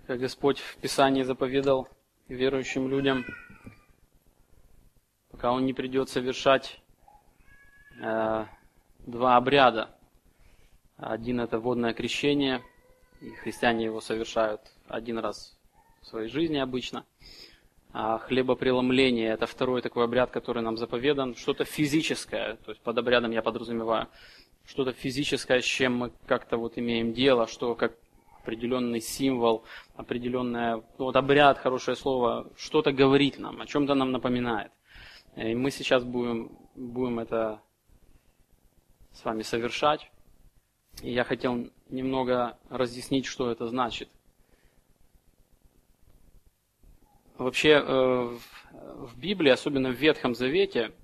как Господь в Писании заповедал верующим людям, пока Он не придет совершать два обряда. Один – это водное крещение, и христиане его совершают один раз в своей жизни обычно. А хлебопреломление – это второй такой обряд, который нам заповедан. Что-то физическое, то есть под обрядом я подразумеваю, что-то физическое, с чем мы как-то вот имеем дело, что как определенный символ, определенное, вот обряд, хорошее слово, что-то говорит нам, о чем-то нам напоминает. И мы сейчас будем это с вами совершать. И я хотел немного разъяснить, что это значит. Вообще в Библии, особенно в Ветхом Завете,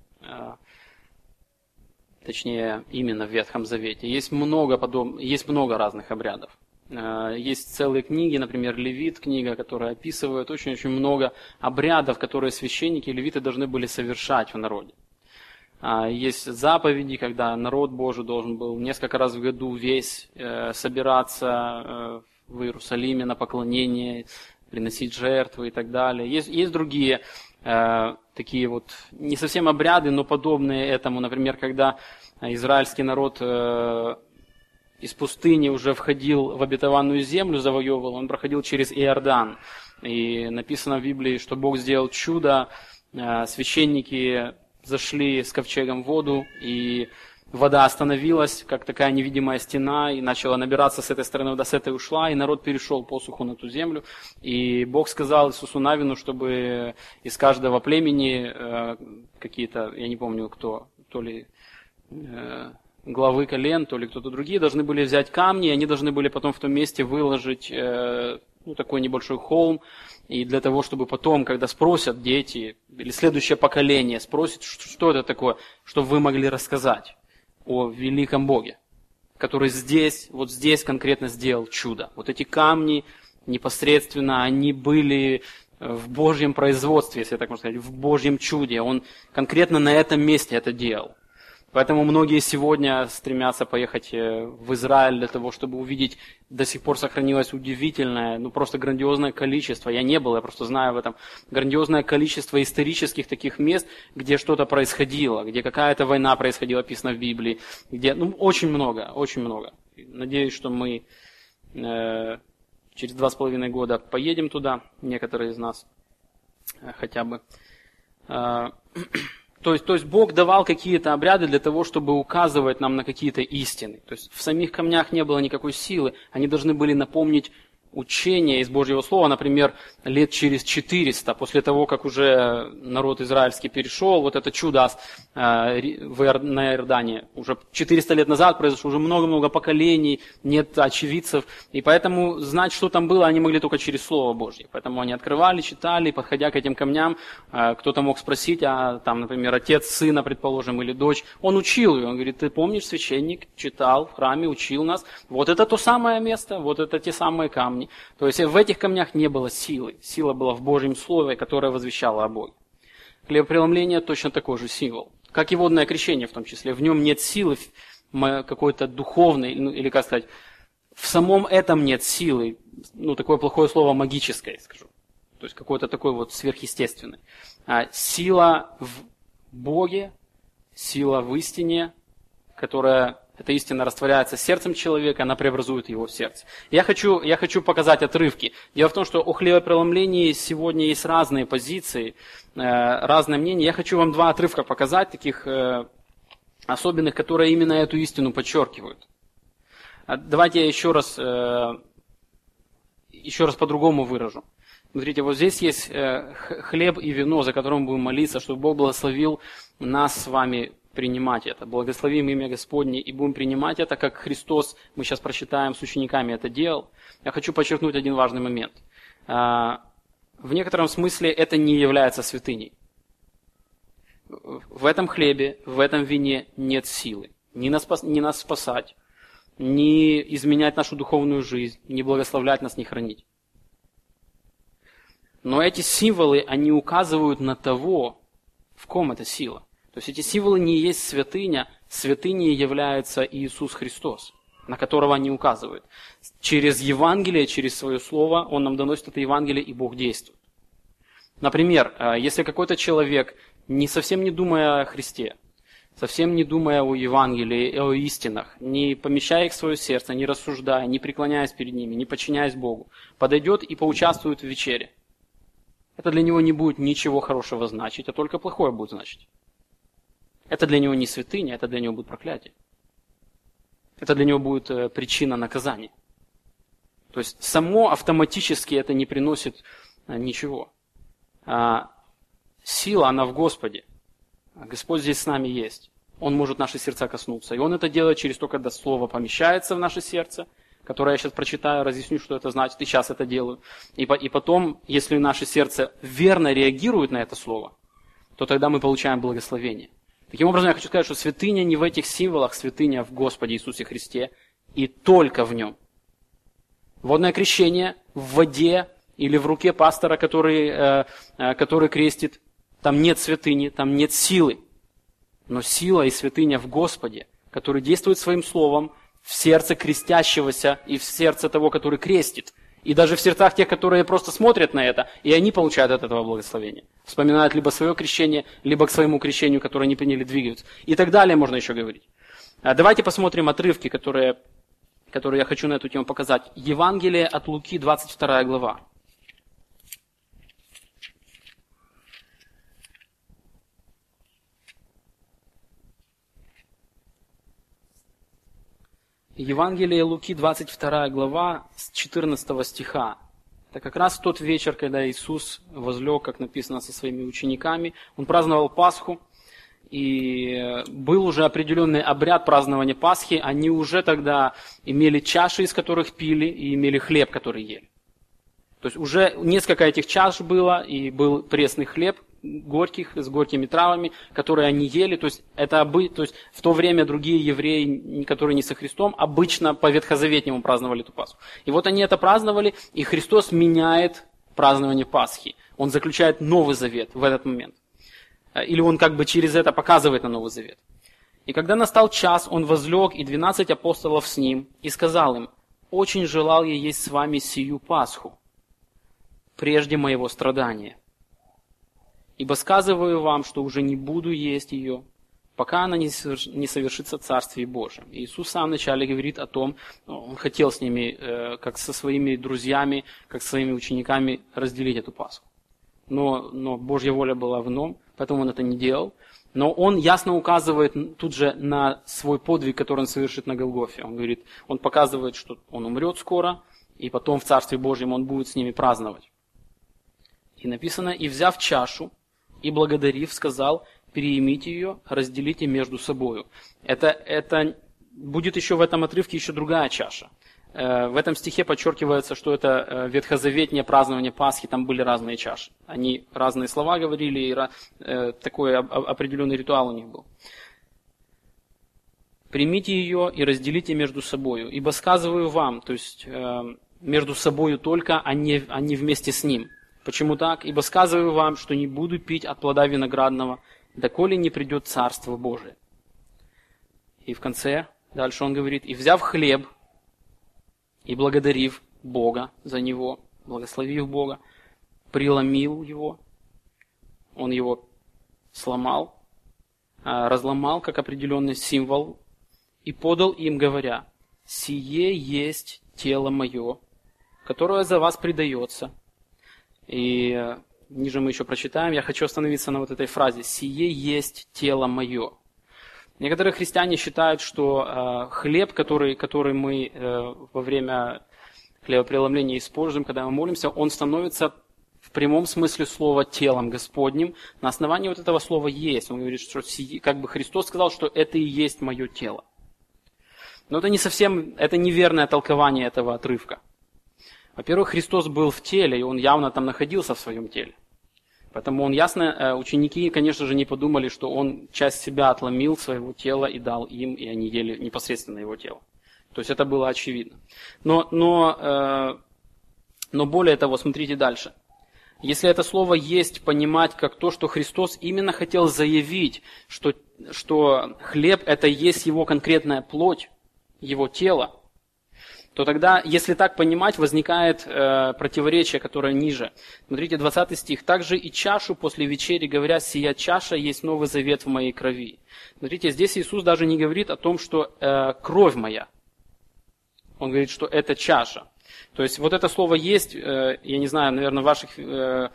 точнее именно в Ветхом Завете, есть много разных обрядов. Есть целые книги, например, Левит, книга, которая описывает очень-очень много обрядов, которые священники и левиты должны были совершать в народе. Есть заповеди, когда народ Божий должен был несколько раз в году весь собираться в Иерусалиме на поклонение, приносить жертвы и так далее. Есть другие такие вот, не совсем обряды, но подобные этому. Например, когда израильский народ из пустыни уже входил в обетованную землю, завоевывал, он проходил через Иордан. И написано в Библии, что Бог сделал чудо, священники зашли с ковчегом в воду, и вода остановилась, как такая невидимая стена, и начала набираться с этой стороны, вода с этой ушла, и народ перешел по суху на ту землю. И Бог сказал Иисусу Навину, чтобы из каждого племени какие-то, я не помню кто, то ли главы колен, то ли кто-то другие, должны были взять камни, и они должны были потом в том месте выложить такой небольшой холм, и для того, чтобы потом, когда спросят дети, или следующее поколение спросит, что это такое, чтобы вы могли рассказать о великом Боге, который здесь конкретно сделал чудо. Вот эти камни непосредственно, они были в Божьем производстве, если так можно сказать, в Божьем чуде. Он конкретно на этом месте это делал. Поэтому многие сегодня стремятся поехать в Израиль для того, чтобы увидеть, до сих пор сохранилось удивительное, просто грандиозное количество, я не был, я просто знаю об этом, грандиозное количество исторических таких мест, где что-то происходило, где какая-то война происходила, описано в Библии, где, очень много, очень много. Надеюсь, что мы через 2,5 года поедем туда, некоторые из нас хотя бы. То есть Бог давал какие-то обряды для того, чтобы указывать нам на какие-то истины. То есть в самих камнях не было никакой силы, они должны были напомнить учение из Божьего Слова, например, лет через 400, после того, как уже народ израильский перешел, вот это чудо на Иордане, уже 400 лет назад произошло, уже много-много поколений, нет очевидцев, и поэтому знать, что там было, они могли только через Слово Божье. Поэтому они открывали, читали, подходя к этим камням, кто-то мог спросить, там, например, отец сына, предположим, или дочь, он учил ее, он говорит, ты помнишь, священник читал в храме, учил нас, вот это то самое место, вот это те самые камни. То есть в этих камнях не было силы. Сила была в Божьем Слове, которое возвещало о Боге. Хлебопреломление точно такой же символ. Как и водное крещение в том числе. В нем нет силы какой-то духовной, или как сказать, в самом этом нет силы, такое плохое слово магическое, скажу. То есть какой-то такой вот сверхъестественный. Сила в Боге, сила в истине, которая... Эта истина растворяется сердцем человека, она преобразует его сердце. Я хочу показать отрывки. Дело в том, что о хлебопреломлении сегодня есть разные позиции, разные мнения. Я хочу вам 2 отрывка показать, таких особенных, которые именно эту истину подчеркивают. Давайте я еще раз по-другому выражу. Смотрите, вот здесь есть хлеб и вино, за которым будем молиться, чтобы Бог благословил нас с вами принимать это. Благословим имя Господне и будем принимать это, как Христос, мы сейчас прочитаем, с учениками это делал. Я хочу подчеркнуть один важный момент. В некотором смысле это не является святыней. В этом хлебе, в этом вине нет силы. Ни нас спасать, ни изменять нашу духовную жизнь, ни благословлять нас, ни хранить. Но эти символы, они указывают на того, в ком эта сила. То есть эти символы не есть святыня, святыней является Иисус Христос. на которого они указывают. Через Евангелие, через свое слово он нам доносит это Евангелие, и Бог действует. Например, если какой-то человек, совсем не думая о Христе, совсем не думая о Евангелии, о истинах, не помещая их в свое сердце, не рассуждая, не преклоняясь перед ними, не подчиняясь Богу, подойдет и поучаствует в вечере, это для него не будет ничего хорошего значить, а только плохое будет значить. Это для него не святыня, это для него будет проклятие. Это для него будет причина наказания. То есть само автоматически это не приносит ничего. Сила, она в Господе. Господь здесь с нами есть. Он может наши сердца коснуться. И Он это делает через то, когда Слово помещается в наше сердце, которое я сейчас прочитаю, разъясню, что это значит, и сейчас это делаю. И потом, если наше сердце верно реагирует на это Слово, то тогда мы получаем благословение. Таким образом, я хочу сказать, что святыня не в этих символах, святыня в Господе Иисусе Христе, и только в Нем. Водное крещение в воде или в руке пастора, который крестит, там нет святыни, там нет силы. Но сила и святыня в Господе, который действует своим словом в сердце крестящегося и в сердце того, который крестит. И даже в сердцах тех, которые просто смотрят на это, и они получают от этого благословения. Вспоминают либо свое крещение, либо к своему крещению, которое они приняли, двигаются. И так далее можно еще говорить. Давайте посмотрим отрывки, которые я хочу на эту тему показать. Евангелие от Луки, 22 глава. Евангелие Луки, 22 глава, с 14 стиха. Это как раз тот вечер, когда Иисус возлег, как написано, со своими учениками. Он праздновал Пасху, и был уже определенный обряд празднования Пасхи. Они уже тогда имели чаши, из которых пили, и имели хлеб, который ели. То есть уже несколько этих чаш было, и был пресный хлеб, с горькими травами, которые они ели. То есть в то время другие евреи, которые не со Христом, обычно по ветхозаветнему праздновали эту Пасху. И вот они это праздновали, и Христос меняет празднование Пасхи. Он заключает Новый Завет в этот момент. Или он как бы через это показывает на Новый Завет. И когда настал час, он возлег, и 12 апостолов с ним, и сказал им: «Очень желал я есть с вами сию Пасху, прежде моего страдания. Ибо сказываю вам, что уже не буду есть ее, пока она не совершится в Царстве Божьем». Иисус сам вначале говорит о том, он хотел с ними, как со своими друзьями, как со своими учениками, разделить эту Пасху. Но Божья воля была в ином, поэтому он это не делал. Но он ясно указывает тут же на свой подвиг, который он совершит на Голгофе. Он показывает, что он умрет скоро, и потом в Царстве Божьем он будет с ними праздновать. И написано: «И взяв чашу, и благодарив, сказал: переимите ее, разделите между собою». Это будет еще в этом отрывке еще другая чаша. В этом стихе подчеркивается, что это ветхозаветнее празднование Пасхи, там были разные чаши. Они разные слова говорили, и такой определенный ритуал у них был. «Примите ее и разделите между собою, ибо сказываю вам», то есть между собою только, а не вместе с ним. Почему так? «Ибо сказываю вам, что не буду пить от плода виноградного, доколе не придет Царство Божие». И в конце, дальше он говорит: «И взяв хлеб, и благодарив Бога за него, благословив Бога, преломил его», он его сломал, разломал как определенный символ, и подал им, говоря: «Сие есть тело мое, которое за вас предается». И ниже мы еще прочитаем, я хочу остановиться на вот этой фразе: «Сие есть тело мое». Некоторые христиане считают, что хлеб, который мы во время хлебопреломления используем, когда мы молимся, он становится в прямом смысле слова телом Господним. На основании вот этого слова «есть». Он говорит, что как бы Христос сказал, что это и есть мое тело. Но это неверное толкование этого отрывка. Во-первых, Христос был в теле, и Он явно там находился в своем теле. Поэтому ученики, конечно же, не подумали, что Он часть себя отломил своего тела и дал им, и они ели непосредственно Его тело. То есть это было очевидно. Но более того, смотрите дальше. Если это слово «есть» понимать как то, что Христос именно хотел заявить, что хлеб – это есть Его конкретная плоть, Его тело, то тогда, если так понимать, возникает противоречие, которое ниже. Смотрите, 20 стих. «Также и чашу после вечери, говоря, сия чаша есть новый завет в моей крови». Смотрите, здесь Иисус даже не говорит о том, что кровь моя. Он говорит, что это чаша. То есть вот это слово есть, я не знаю, наверное, в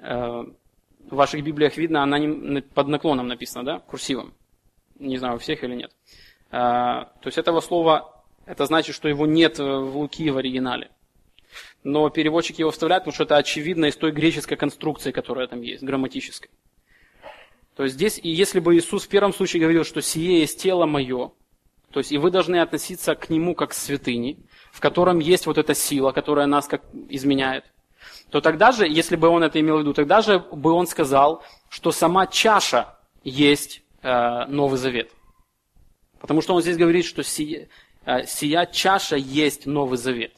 ваших Библиях видно, она под наклоном написана, да, курсивом. Не знаю, у всех или нет. То есть этого слова, это значит, что его нет в Луки в оригинале. Но переводчик его вставляет, потому что это очевидно из той греческой конструкции, которая там есть, грамматической. То есть здесь, и если бы Иисус в первом случае говорил, что «сие есть тело мое», то есть и вы должны относиться к нему как к святыне, в котором есть вот эта сила, которая нас как изменяет, то тогда же, если бы он это имел в виду, тогда же бы он сказал, что сама чаша есть Новый Завет. Потому что он здесь говорит, что сия чаша есть Новый Завет.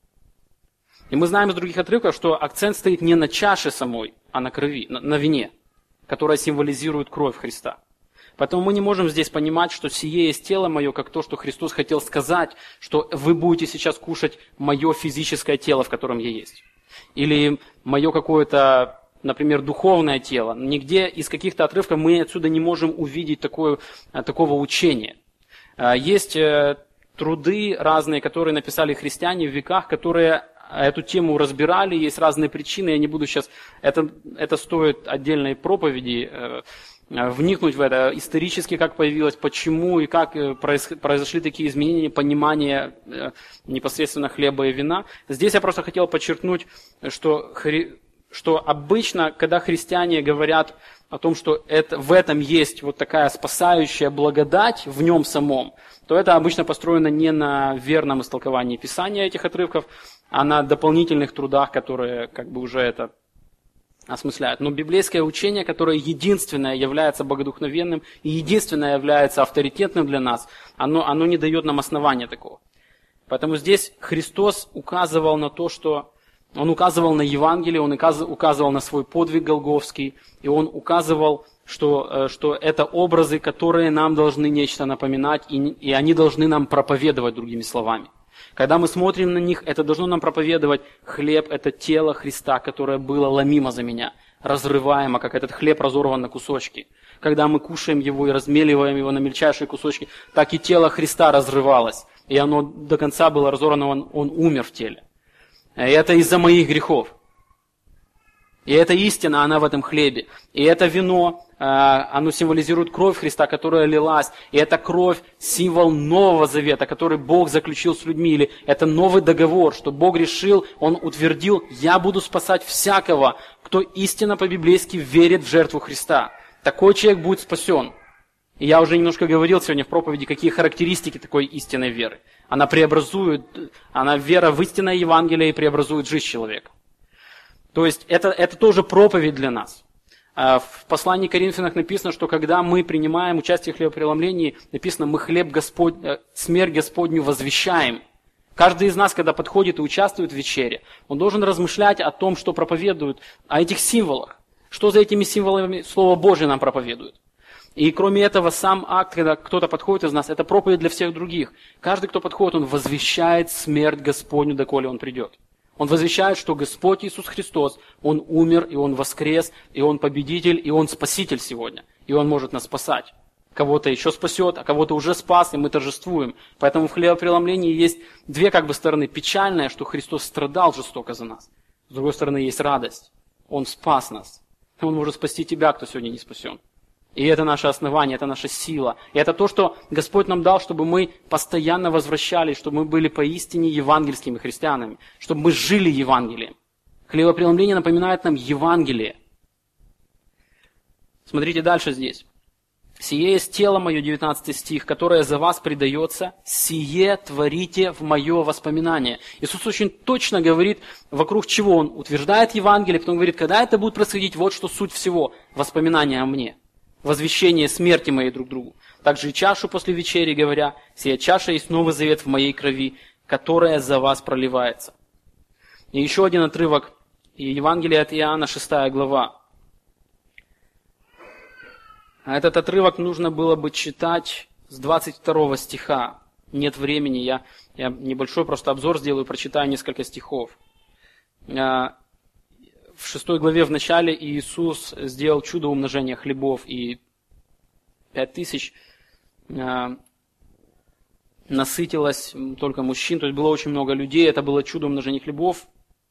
И мы знаем из других отрывков, что акцент стоит не на чаше самой, а на крови, на вине, которая символизирует кровь Христа. Поэтому мы не можем здесь понимать, что сие есть тело мое, как то, что Христос хотел сказать, что вы будете сейчас кушать мое физическое тело, в котором я есть. Или мое какое-то, например, духовное тело. Нигде из каких-то отрывков мы отсюда не можем увидеть такого учения. Есть труды разные, которые написали христиане в веках, которые эту тему разбирали, есть разные причины, я не буду сейчас, это стоит отдельной проповеди, вникнуть в это исторически, как появилось, почему и как произошли такие изменения, понимание непосредственно хлеба и вина. Здесь я просто хотел подчеркнуть, что обычно, когда христиане говорят о том, что в этом есть вот такая спасающая благодать в нем самом, то это обычно построено не на верном истолковании Писания этих отрывков, а на дополнительных трудах, которые как бы уже это осмысляют. Но библейское учение, которое единственное является богодухновенным и единственное является авторитетным для нас, оно не дает нам основания такого. Поэтому здесь Христос указывал на то, что Он указывал на Евангелие, Он указывал на свой подвиг голгофский, и Он указывал, что это образы, которые нам должны нечто напоминать, и они должны нам проповедовать, другими словами. Когда мы смотрим на них, это должно нам проповедовать: хлеб – это тело Христа, которое было ломимо за меня, разрываемо, как этот хлеб разорван на кусочки. Когда мы кушаем его и размеливаем его на мельчайшие кусочки, так и тело Христа разрывалось, и оно до конца было разорвано, он умер в теле. И это из-за моих грехов. И эта истина, она в этом хлебе. И это вино, оно символизирует кровь Христа, которая лилась. И эта кровь – символ Нового Завета, который Бог заключил с людьми. Или это новый договор, что Бог решил, Он утвердил: «Я буду спасать всякого, кто истинно по-библейски верит в жертву Христа». Такой человек будет спасен. И я уже немножко говорил сегодня в проповеди, какие характеристики такой истинной веры. Она вера в истинное Евангелие и преобразует жизнь человека. То есть это тоже проповедь для нас. В послании к Коринфянам написано, что когда мы принимаем участие в хлебопреломлении, написано: мы смерть Господню возвещаем. Каждый из нас, когда подходит и участвует в вечере, он должен размышлять о том, что проповедуют, о этих символах. Что за этими символами Слово Божие нам проповедует. И кроме этого, сам акт, когда кто-то подходит из нас, это проповедь для всех других. Каждый, кто подходит, он возвещает смерть Господню, доколе Он придет. Он возвещает, что Господь Иисус Христос, Он умер, и Он воскрес, и Он победитель, и Он спаситель сегодня. И Он может нас спасать. Кого-то еще спасет, а кого-то уже спас, и мы торжествуем. Поэтому в хлебопреломлении есть две стороны. Печальная, что Христос страдал жестоко за нас. С другой стороны, есть радость. Он спас нас. Он может спасти тебя, кто сегодня не спасен. И это наше основание, это наша сила. И это то, что Господь нам дал, чтобы мы постоянно возвращались, чтобы мы были поистине евангельскими христианами, чтобы мы жили Евангелием. Хлебопреломление напоминает нам Евангелие. Смотрите дальше здесь. «Сие есть тело мое», 19 стих, «которое за вас предается, сие творите в мое воспоминание». Иисус очень точно говорит, вокруг чего Он утверждает Евангелие, потом говорит, когда это будет происходить, вот что суть всего, воспоминание о мне. Возвещение смерти моей друг другу. Также и чашу после вечери, говоря: «Сия чаша есть новый завет в моей крови, которая за вас проливается». И еще один отрывок, Евангелие от Иоанна, 6 глава. Этот отрывок нужно было бы читать с 22 стиха. нет времени, я небольшой просто обзор сделаю, прочитаю несколько стихов. В 6 главе в начале Иисус сделал чудо умножения хлебов, и 5000 насытилось только мужчин, то есть было очень много людей, это было чудо умножения хлебов.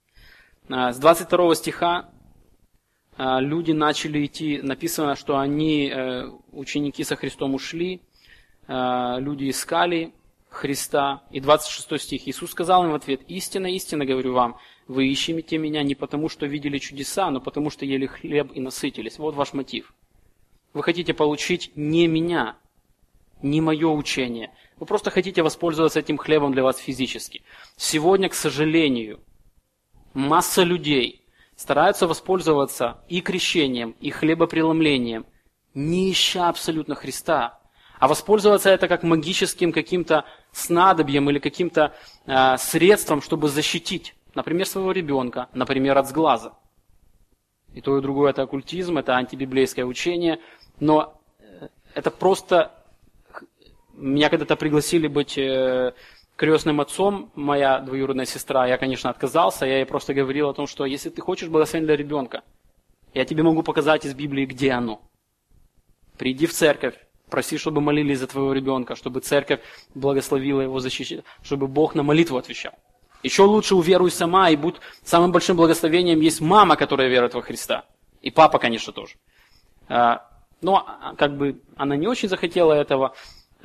С 22 стиха люди начали идти, написано, что они, ученики со Христом ушли, люди искали Христа. И 26 стих, Иисус сказал им в ответ: «Истинно, истинно говорю вам, вы ищете меня не потому, что видели чудеса, но потому, что ели хлеб и насытились». Вот ваш мотив. Вы хотите получить не меня, не мое учение. Вы просто хотите воспользоваться этим хлебом для вас физически. Сегодня, к сожалению, масса людей стараются воспользоваться и крещением, и хлебопреломлением, не ища абсолютно Христа, а воспользоваться это как магическим каким-то снадобьем или каким-то средством, чтобы защитить, например, своего ребенка, например, от сглаза. И то, и другое это оккультизм, это антибиблейское учение, но это просто... Меня когда-то пригласили быть крестным отцом, моя двоюродная сестра, я, конечно, отказался, я ей просто говорил о том, что если ты хочешь благословения для ребенка, я тебе могу показать из Библии, где оно. Приди в церковь, проси, чтобы молились за твоего ребенка, чтобы церковь благословила его, защитила, чтобы Бог на молитву отвечал. Еще лучше уверуй сама, и будь самым большим благословением есть мама, которая верует во Христа. И папа, конечно, тоже. Но как бы она не очень захотела этого,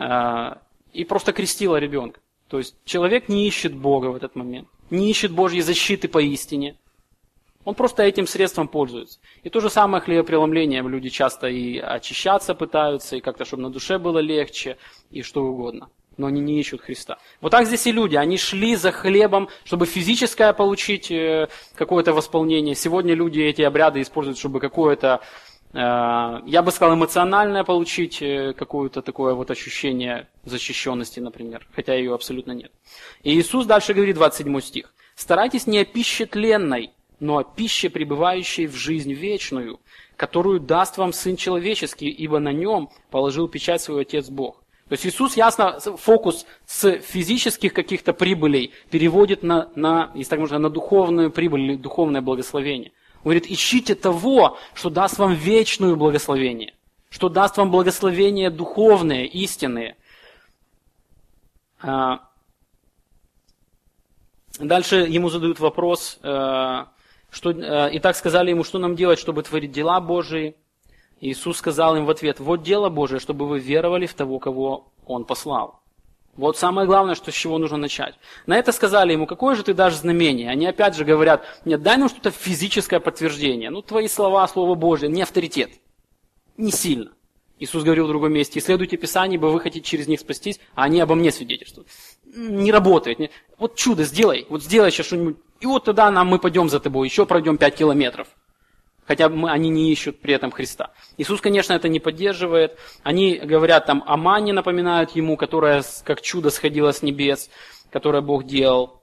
и просто крестила ребенка. То есть человек не ищет Бога в этот момент, не ищет Божьей защиты поистине. Он просто этим средством пользуется. И то же самое хлебопреломлением. Люди часто и очищаться пытаются, и как-то, чтобы на душе было легче, и что угодно. Но они не ищут Христа. Вот так здесь и люди. Они шли за хлебом, чтобы физическое получить какое-то восполнение. Сегодня люди эти обряды используют, чтобы какое-то, я бы сказал, эмоциональное получить, какое-то такое вот ощущение защищенности, например. Хотя ее абсолютно нет. И Иисус дальше говорит, 27 стих. «Старайтесь не о пище тленной, но о пище, пребывающей в жизнь вечную, которую даст вам Сын Человеческий, ибо на нем положил печать свой Отец Бог». То есть Иисус ясно фокус с физических каких-то прибылей переводит на, если так можно, на духовную прибыль или духовное благословение. Он говорит, ищите того, что даст вам вечное благословение, что даст вам благословение духовные, истинные. Дальше ему задают вопрос, итак сказали ему, что нам делать, чтобы творить дела Божии. Иисус сказал им в ответ, вот дело Божие, чтобы вы веровали в того, кого Он послал. Вот самое главное, с чего нужно начать. На это сказали ему, какое же ты дашь знамение? Они опять же говорят, нет, дай нам что-то физическое подтверждение. Ну, твои слова, Слово Божие, не авторитет. Не сильно. Иисус говорил в другом месте, исследуйте Писание, ибо вы хотите через них спастись, а они обо мне свидетельствуют. Не работает. Вот чудо сделай, вот сделай сейчас что-нибудь, и вот тогда мы пойдем за тобой, еще пройдем 5 километров. Хотя они не ищут при этом Христа. Иисус, конечно, это не поддерживает. Они говорят там о манне, напоминают ему, которая как чудо сходила с небес, которое Бог делал.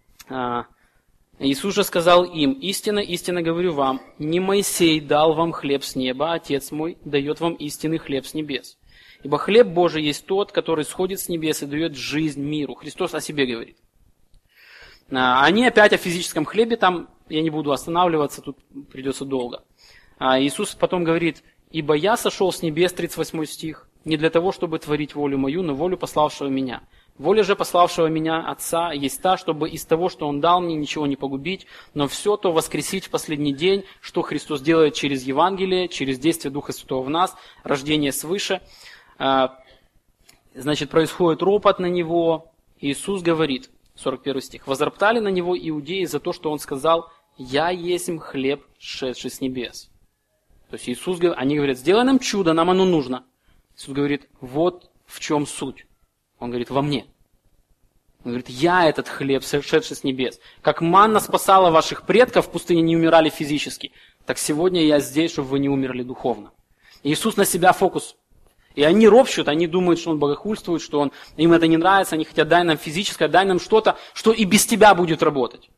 Иисус же сказал им, истинно, истинно говорю вам, не Моисей дал вам хлеб с неба, а Отец мой дает вам истинный хлеб с небес. Ибо хлеб Божий есть тот, который сходит с небес и дает жизнь миру. Христос о себе говорит. Они опять о физическом хлебе, там я не буду останавливаться, тут придется долго. Иисус потом говорит, ибо я сошел с небес, 38 стих, не для того, чтобы творить волю мою, но волю пославшего меня. Воля же пославшего меня Отца есть та, чтобы из того, что Он дал мне, ничего не погубить, но все то воскресить в последний день, что Христос делает через Евангелие, через действие Духа Святого в нас, рождение свыше. Значит, происходит ропот на Него. Иисус говорит, 41 стих, возроптали на Него иудеи за то, что Он сказал, «Я есмь хлеб, сшедший с небес». То есть Иисус, они говорят, сделай нам чудо, нам оно нужно. Иисус говорит, вот в чем суть. Он говорит, во мне. Он говорит, я этот хлеб, сошедший с небес. Как манна спасала ваших предков в пустыне, не умирали физически, так сегодня я здесь, чтобы вы не умерли духовно. И Иисус на себя фокус. И они ропщут, они думают, что Он богохульствует, что им это не нравится, они хотят, дай нам физическое, дай нам что-то, что и без тебя будет работать.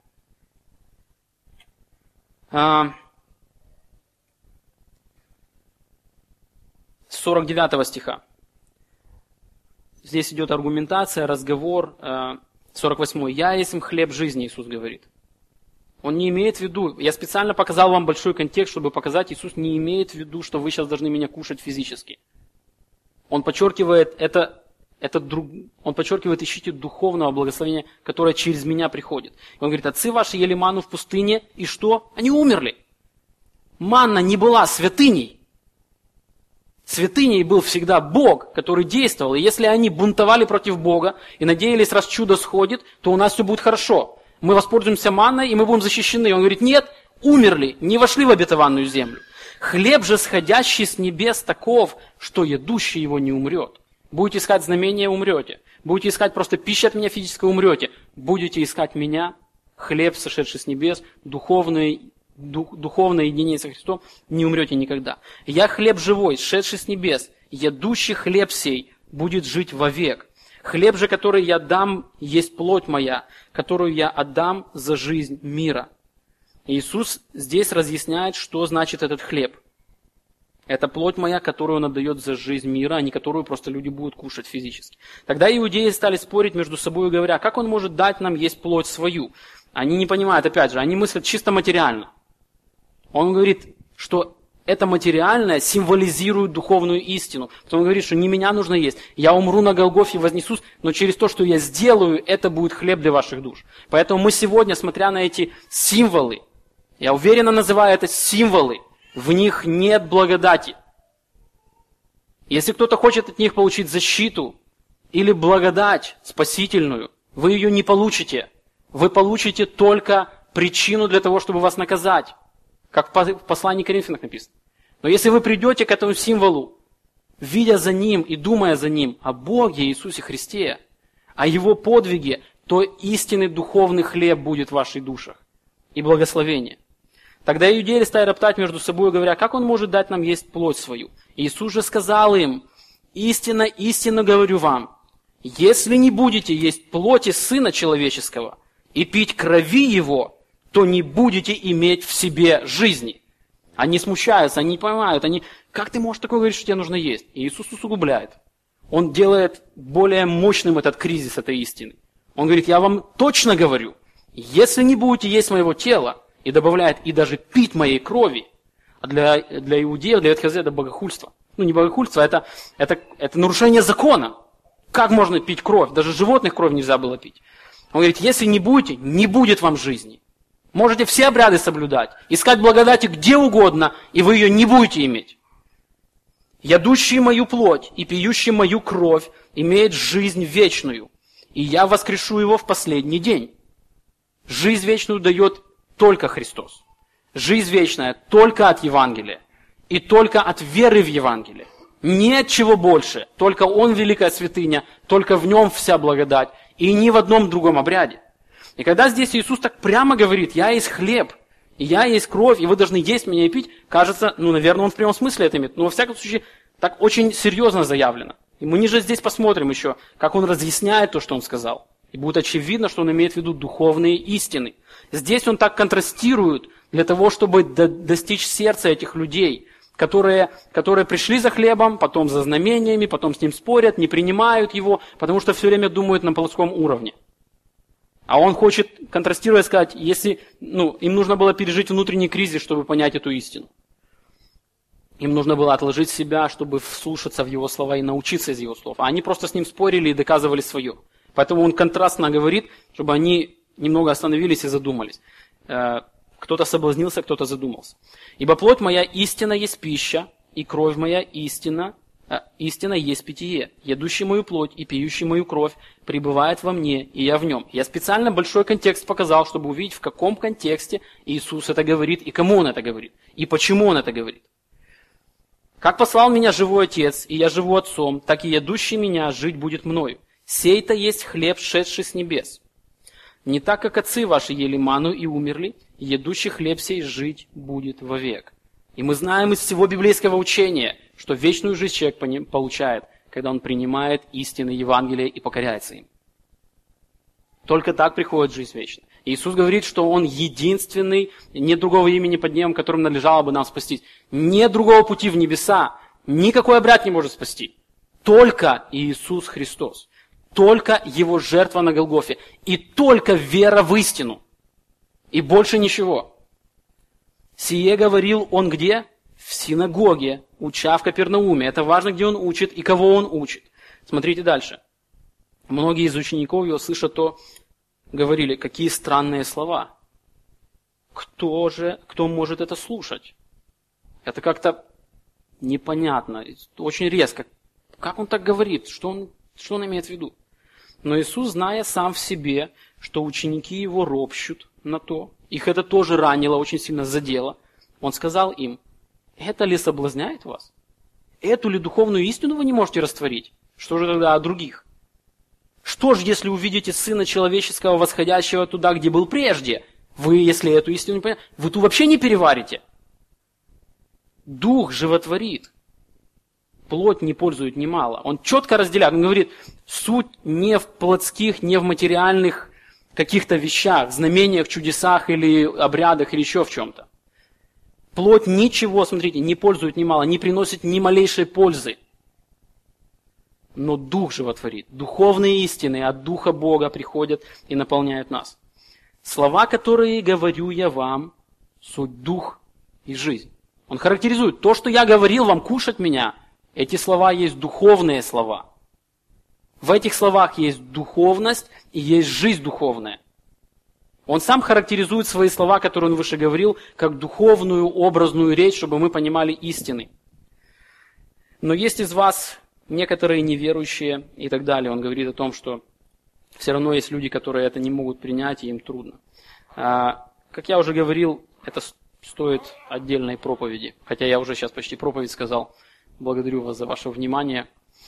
49 стиха. здесь идет аргументация, разговор. 48. «Я есть хлеб жизни», Иисус говорит. Он не имеет в виду, я специально показал вам большой контекст, чтобы показать, Иисус не имеет в виду, что вы сейчас должны меня кушать физически. Он подчеркивает он подчеркивает, ищите духовного благословения, которое через меня приходит. Он говорит, отцы ваши ели манну в пустыне, и что? Они умерли. Манна не была святыней. Святыней был всегда Бог, который действовал. И если они бунтовали против Бога и надеялись, раз чудо сходит, то у нас все будет хорошо. Мы воспользуемся манной, и мы будем защищены. Он говорит, нет, умерли, не вошли в обетованную землю. Хлеб же, сходящий с небес, таков, что едущий его не умрет. Будете искать знамения, умрете. Будете искать просто пищу от меня физической, умрете. Будете искать меня, хлеб, сошедший с небес, духовное единение со Христом, не умрете никогда. Я хлеб живой, сшедший с небес, едущий хлеб сей будет жить вовек. Хлеб же, который я дам, есть плоть моя, которую я отдам за жизнь мира. Иисус здесь разъясняет, что значит этот хлеб. Это плоть моя, которую Он отдает за жизнь мира, а не которую просто люди будут кушать физически. Тогда иудеи стали спорить между собой, говоря, как Он может дать нам есть плоть свою? Они не понимают, опять же, они мыслят чисто материально. Он говорит, что это материальное символизирует духовную истину. Потом он говорит, что не меня нужно есть. Я умру на Голгофе и вознесусь, но через то, что я сделаю, это будет хлеб для ваших душ. Поэтому мы сегодня, смотря на эти символы, я уверенно называю это символы, в них нет благодати. Если кто-то хочет от них получить защиту или благодать спасительную, вы ее не получите. Вы получите только причину для того, чтобы вас наказать. Как в послании к Коринфянам написано. Но если вы придете к этому символу, видя за ним и думая за ним о Боге Иисусе Христе, о Его подвиге, то истинный духовный хлеб будет в ваших душах и благословение. Тогда иудеи стали роптать между собой, говоря, как Он может дать нам есть плоть свою? Иисус же сказал им, истинно, истинно говорю вам, если не будете есть плоти Сына Человеческого и пить крови Его, то не будете иметь в себе жизни. Они смущаются, они не понимают, как ты можешь такое говорить, что тебе нужно есть? И Иисус усугубляет. Он делает более мощным этот кризис этой истины. Он говорит, я вам точно говорю, если не будете есть моего тела, и добавляет, и даже пить моей крови, а для иудеев, для Ветхого Завета это богохульство. Не богохульство, это нарушение закона. Как можно пить кровь? Даже животных кровь нельзя было пить. Он говорит, если не будете, не будет вам жизни. Можете все обряды соблюдать, искать благодати где угодно, и вы ее не будете иметь. Ядущий мою плоть и пьющий мою кровь имеет жизнь вечную, и я воскрешу его в последний день. Жизнь вечную дает только Христос. Жизнь вечная только от Евангелия и только от веры в Евангелие. Ни от чего больше. Только Он великая святыня, только в Нем вся благодать, и ни в одном другом обряде. И когда здесь Иисус так прямо говорит, я есть хлеб, и я есть кровь, и вы должны есть меня и пить, кажется, наверное, Он в прямом смысле это имеет, но во всяком случае так очень серьезно заявлено. И мы ниже здесь посмотрим еще, как Он разъясняет то, что Он сказал. И будет очевидно, что Он имеет в виду духовные истины. Здесь Он так контрастирует для того, чтобы достичь сердца этих людей, которые пришли за хлебом, потом за знамениями, потом с Ним спорят, не принимают Его, потому что все время думают на плотском уровне. А Он хочет, контрастируя, сказать, если им нужно было пережить внутренний кризис, чтобы понять эту истину. Им нужно было отложить себя, чтобы вслушаться в Его слова и научиться из Его слов. А они просто с Ним спорили и доказывали свое. Поэтому Он контрастно говорит, чтобы они немного остановились и задумались. Кто-то соблазнился, кто-то задумался. Ибо плоть моя истина есть пища, и кровь моя истина есть питье. Едущий мою плоть и пьющий мою кровь пребывает во мне, и я в нем. Я специально большой контекст показал, чтобы увидеть, в каком контексте Иисус это говорит, и кому Он это говорит, и почему Он это говорит. Как послал меня живой Отец, и я живу Отцом, так и едущий меня жить будет мною. Сей-то есть хлеб, шедший с небес. Не так, как отцы ваши ели ману и умерли, едущий хлеб сей жить будет вовек. И мы знаем из всего библейского учения, что вечную жизнь человек получает, когда он принимает истины Евангелия и покоряется им. Только так приходит жизнь вечная. И Иисус говорит, что Он единственный, нет другого имени под небом, которым надлежало бы нам спастись. Нет другого пути в небеса. Никакой обряд не может спасти. только Иисус Христос, только Его жертва на Голгофе и только вера в истину. И больше ничего. Сие говорил Он где? В синагоге, уча в Капернауме. Это важно, где Он учит и кого Он учит. Смотрите дальше. Многие из учеников Его, слыша то, говорили, какие странные слова. Кто может это слушать? Это как-то непонятно, очень резко. Как Он так говорит? Что он имеет в виду? Но Иисус, зная сам в себе, что ученики Его ропщут на то, их это тоже ранило, очень сильно задело, Он сказал им: это ли соблазняет вас? Эту ли духовную истину вы не можете растворить? Что же тогда о других? Что же, если увидите Сына Человеческого, восходящего туда, где был прежде? Вы, если эту истину не понимаете, вы ту вообще не переварите. Дух животворит. Плоть не пользует немало. Он четко разделяет. Он говорит, суть не в плотских, не в материальных каких-то вещах, знамениях, чудесах или обрядах или еще в чем-то. Плоть ничего, смотрите, не пользует немало, не приносит ни малейшей пользы. Но Дух животворит. Духовные истины от Духа Бога приходят и наполняют нас. Слова, которые говорю я вам, суть Дух и жизнь. Он характеризует то, что я говорил вам кушать меня. Эти слова есть духовные слова. В этих словах есть духовность и есть жизнь духовная. Он сам характеризует свои слова, которые он выше говорил, как духовную, образную речь, чтобы мы понимали истины. Но есть из вас некоторые неверующие и так далее. Он говорит о том, что все равно есть люди, которые это не могут принять, и им трудно. Как я уже говорил, это стоит отдельной проповеди. Хотя я уже сейчас почти проповедь сказал. Благодарю вас за ваше внимание.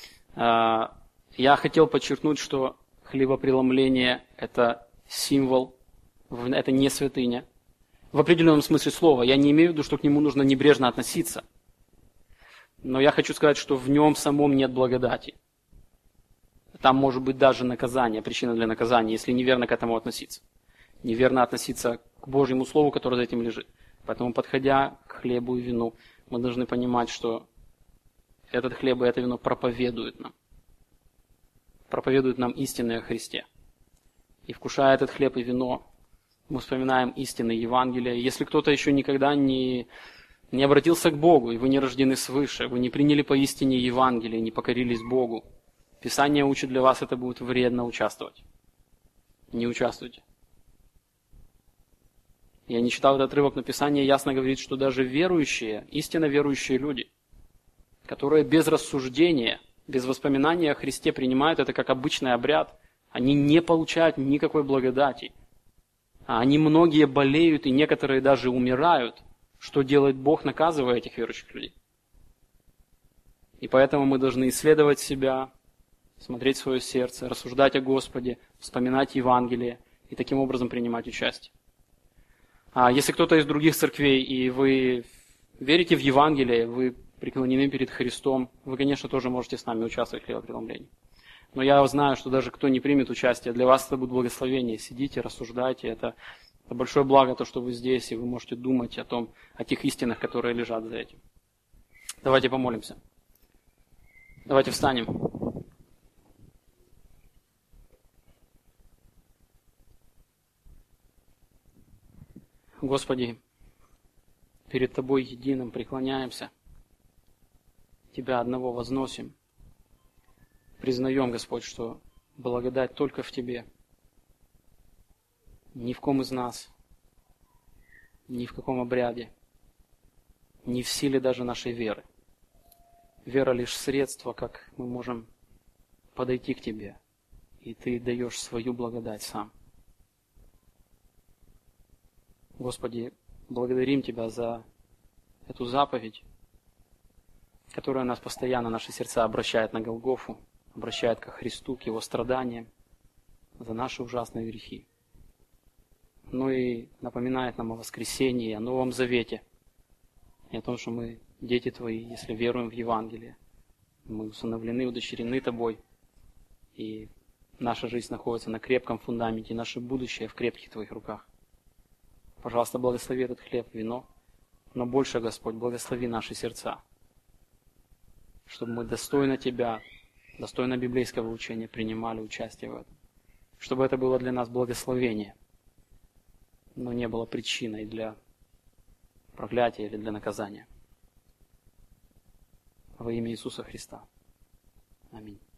Я хотел подчеркнуть, что хлебопреломление – это символ, это не святыня. В определенном смысле слова. Я не имею в виду, что к нему нужно небрежно относиться. Но я хочу сказать, что в нем самом нет благодати. Там может быть даже наказание, причина для наказания, если неверно к этому относиться. Неверно относиться к Божьему Слову, которое за этим лежит. Поэтому, подходя к хлебу и вину, мы должны понимать, что этот хлеб и это вино проповедуют нам. Проповедуют нам истины о Христе. И вкушая этот хлеб и вино, мы вспоминаем истины Евангелия. Если кто-то еще никогда не обратился к Богу, и вы не рождены свыше, вы не приняли поистине Евангелие, не покорились Богу, Писание учит, для вас это будет вредно участвовать. Не участвуйте. Я не читал этот отрывок, но Писание ясно говорит, что даже верующие, истинно верующие люди, которые без рассуждения, без воспоминания о Христе принимают это как обычный обряд, они не получают никакой благодати. А они многие болеют, и некоторые даже умирают. Что делает Бог, наказывая этих верующих людей? И поэтому мы должны исследовать себя, смотреть свое сердце, рассуждать о Господе, вспоминать Евангелие и таким образом принимать участие. А если кто-то из других церквей, и вы верите в Евангелие, вы преклонены перед Христом, вы, конечно, тоже можете с нами участвовать в хлебопреломлении. Но я знаю, что даже кто не примет участие, для вас это будет благословение. Сидите, рассуждайте. Это большое благо, то, что вы здесь, и вы можете думать о тех истинах, которые лежат за этим. Давайте помолимся. Давайте встанем. Господи, перед Тобой единым преклоняемся. Тебя одного возносим. Признаем, Господь, что благодать только в Тебе. Ни в ком из нас, ни в каком обряде, ни в силе даже нашей веры. Вера лишь средство, как мы можем подойти к Тебе, и Ты даешь свою благодать сам. Господи, благодарим Тебя за эту заповедь, которая нас постоянно, наши сердца обращает на Голгофу, обращает ко Христу, к Его страданиям, за наши ужасные грехи. Но и напоминает нам о воскресении, о Новом Завете, и о том, что мы дети Твои, если веруем в Евангелие. Мы усыновлены, удочерены Тобой, и наша жизнь находится на крепком фундаменте, и наше будущее в крепких Твоих руках. Пожалуйста, благослови этот хлеб, вино, но больше, Господь, благослови наши сердца, чтобы мы достойно Тебя достойно библейского учения, принимали участие в этом. Чтобы это было для нас благословение, но не было причиной для проклятия или для наказания. Во имя Иисуса Христа. Аминь.